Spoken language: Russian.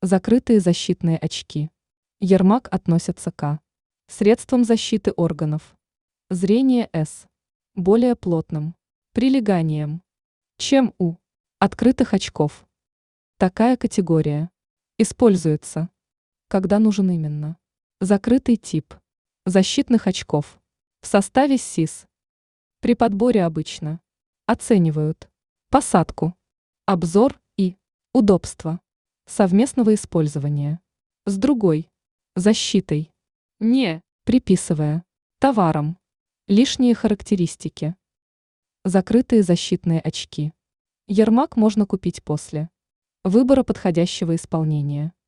Закрытые защитные очки. Ермак относятся к средствам защиты органов. Зрение С. Более плотным прилеганием, чем у открытых очков. Такая категория используется, когда нужен именно закрытый тип защитных очков в составе СИС. При подборе обычно оценивают посадку, обзор и удобство совместного использования с другой защитой, не приписывая товарам лишние характеристики. Закрытые защитные очки. Ермак можно купить после выбора подходящего исполнения.